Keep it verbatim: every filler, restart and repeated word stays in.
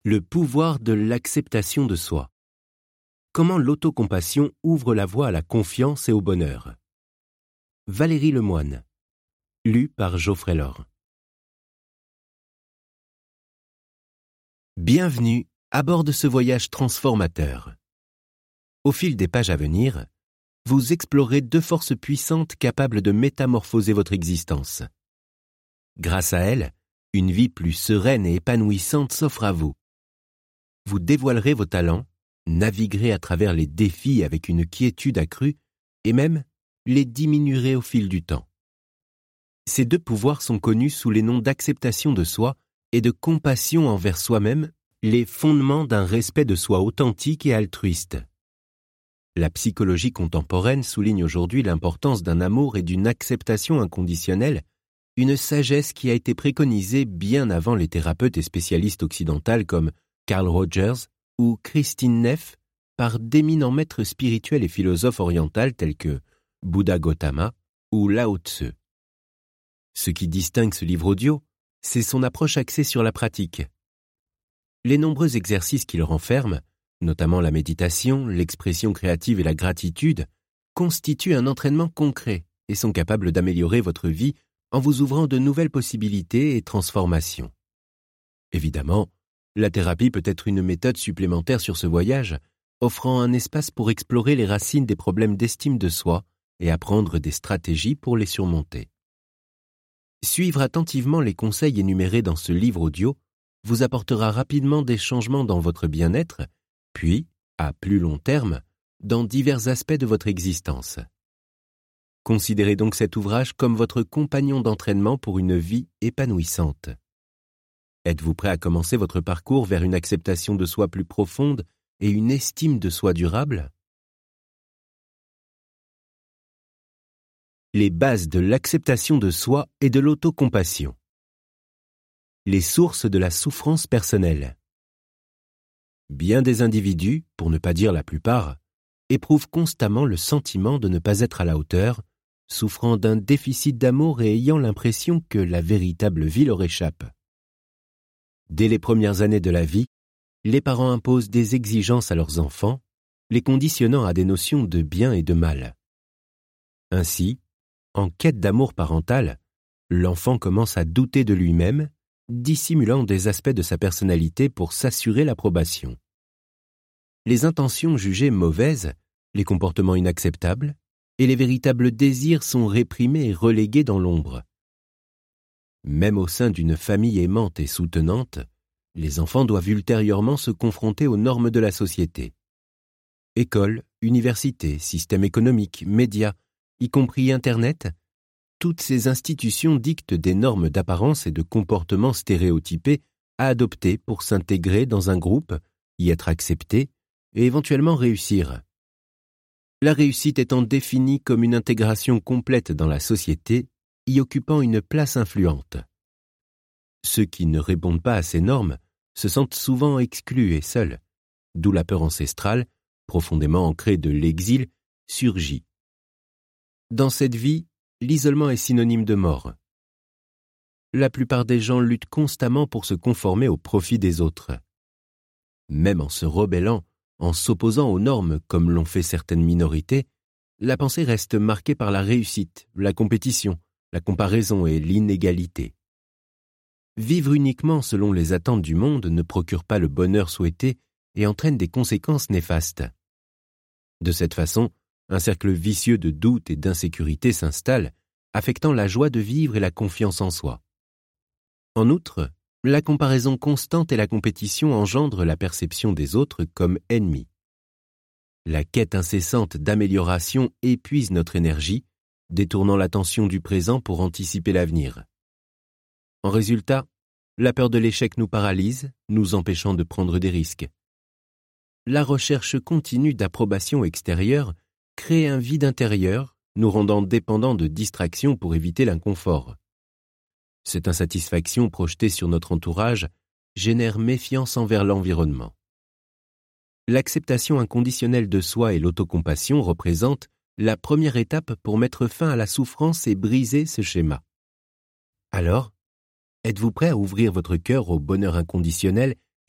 Le pouvoir de l'acceptation de soi. Comment l'autocompassion ouvre la voie à la confiance et au bonheur. Valérie Lemoine. Lu par Geoffrey Laure. Bienvenue à bord de ce voyage transformateur. Au fil des pages à venir, vous explorez deux forces puissantes capables de métamorphoser votre existence. Grâce à elles, une vie plus sereine et épanouissante s'offre à vous. Vous dévoilerez vos talents, naviguerez à travers les défis avec une quiétude accrue et même les diminuerez au fil du temps. Ces deux pouvoirs sont connus sous les noms d'acceptation de soi et de compassion envers soi-même, les fondements d'un respect de soi authentique et altruiste. La psychologie contemporaine souligne aujourd'hui l'importance d'un amour et d'une acceptation inconditionnelle, une sagesse qui a été préconisée bien avant les thérapeutes et spécialistes occidentales comme Carl Rogers ou Christine Neff par d'éminents maîtres spirituels et philosophes orientaux tels que Bouddha Gautama ou Lao Tse. Ce qui distingue ce livre audio, c'est son approche axée sur la pratique. Les nombreux exercices qu'il renferme, notamment la méditation, l'expression créative et la gratitude, constituent un entraînement concret et sont capables d'améliorer votre vie en vous ouvrant de nouvelles possibilités et transformations. Évidemment, la thérapie peut être une méthode supplémentaire sur ce voyage, offrant un espace pour explorer les racines des problèmes d'estime de soi et apprendre des stratégies pour les surmonter. Suivre attentivement les conseils énumérés dans ce livre audio vous apportera rapidement des changements dans votre bien-être, puis, à plus long terme, dans divers aspects de votre existence. Considérez donc cet ouvrage comme votre compagnon d'entraînement pour une vie épanouissante. Êtes-vous prêt à commencer votre parcours vers une acceptation de soi plus profonde et une estime de soi durable? Les bases de l'acceptation de soi et de l'autocompassion. Les sources de la souffrance personnelle. Bien des individus, pour ne pas dire la plupart, éprouvent constamment le sentiment de ne pas être à la hauteur, souffrant d'un déficit d'amour et ayant l'impression que la véritable vie leur échappe. Dès les premières années de la vie, les parents imposent des exigences à leurs enfants, les conditionnant à des notions de bien et de mal. Ainsi, en quête d'amour parental, l'enfant commence à douter de lui-même, dissimulant des aspects de sa personnalité pour s'assurer l'approbation. Les intentions jugées mauvaises, les comportements inacceptables et les véritables désirs sont réprimés et relégués dans l'ombre. Même au sein d'une famille aimante et soutenante, les enfants doivent ultérieurement se confronter aux normes de la société. École, université, système économique, médias, y compris Internet, toutes ces institutions dictent des normes d'apparence et de comportement stéréotypés à adopter pour s'intégrer dans un groupe, y être accepté et éventuellement réussir. La réussite étant définie comme une intégration complète dans la société, y occupant une place influente. Ceux qui ne répondent pas à ces normes se sentent souvent exclus et seuls, d'où la peur ancestrale, profondément ancrée de l'exil, surgit. Dans cette vie, l'isolement est synonyme de mort. La plupart des gens luttent constamment pour se conformer au profit des autres. Même en se rebellant, en s'opposant aux normes comme l'ont fait certaines minorités, la pensée reste marquée par la réussite, la compétition, la comparaison et l'inégalité. Vivre uniquement selon les attentes du monde ne procure pas le bonheur souhaité et entraîne des conséquences néfastes. De cette façon, un cercle vicieux de doute et d'insécurité s'installe, affectant la joie de vivre et la confiance en soi. En outre, la comparaison constante et la compétition engendrent la perception des autres comme ennemis. La quête incessante d'amélioration épuise notre énergie, détournant l'attention du présent pour anticiper l'avenir. En résultat, la peur de l'échec nous paralyse, nous empêchant de prendre des risques. La recherche continue d'approbation extérieure crée un vide intérieur, nous rendant dépendants de distractions pour éviter l'inconfort. Cette insatisfaction projetée sur notre entourage génère méfiance envers l'environnement. L'acceptation inconditionnelle de soi et l'autocompassion représentent la première étape pour mettre fin à la souffrance et briser ce schéma. Alors, êtes-vous prêt à ouvrir votre cœur au bonheur inconditionnel